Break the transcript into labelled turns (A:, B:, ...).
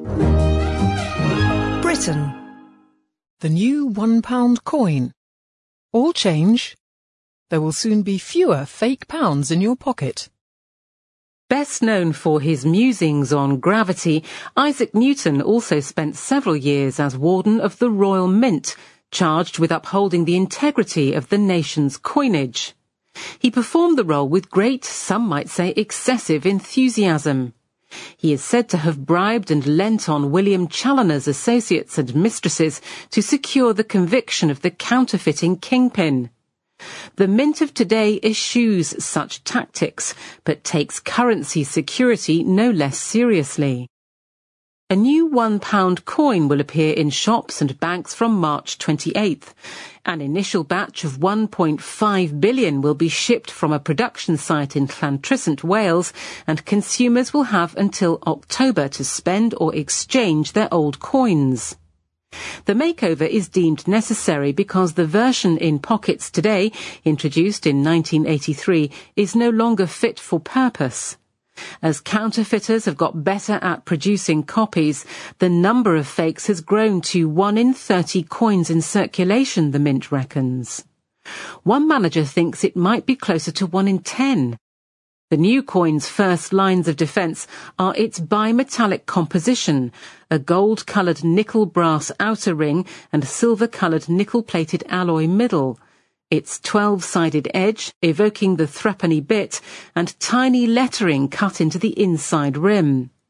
A: Britain. The new £1 coin. All change. There will soon be fewer fake pounds in your pocket.
B: Best known for his musings on gravity, Isaac Newton also spent several years as Warden of the Royal Mint, charged with upholding the integrity of the nation's coinage. He performed the role with great, some might say excessive enthusiasm. He is said to have bribed and lent on William Challoner's associates and mistresses to secure the conviction of the counterfeiting kingpin. The Mint of today eschews such tactics, but takes currency security no less seriously. A new £1 coin will appear in shops and banks from March 28th. An initial batch of 1.5 billion will be shipped from a production site in Llantrisant, Wales, and consumers will have until October to spend or exchange their old coins. The makeover is deemed necessary because the version in pockets today, introduced in 1983, is no longer fit for purpose. As counterfeiters have got better at producing copies, the number of fakes has grown to 1 in 30 coins in circulation, the Mint reckons. One manager thinks it might be closer to 1 in 10. The new coin's first lines of defence are its bimetallic composition, a gold-coloured nickel-brass outer ring and silver-coloured nickel-plated alloy middle, its 12-sided edge evoking the threepenny bit, and tiny lettering cut into the inside rim.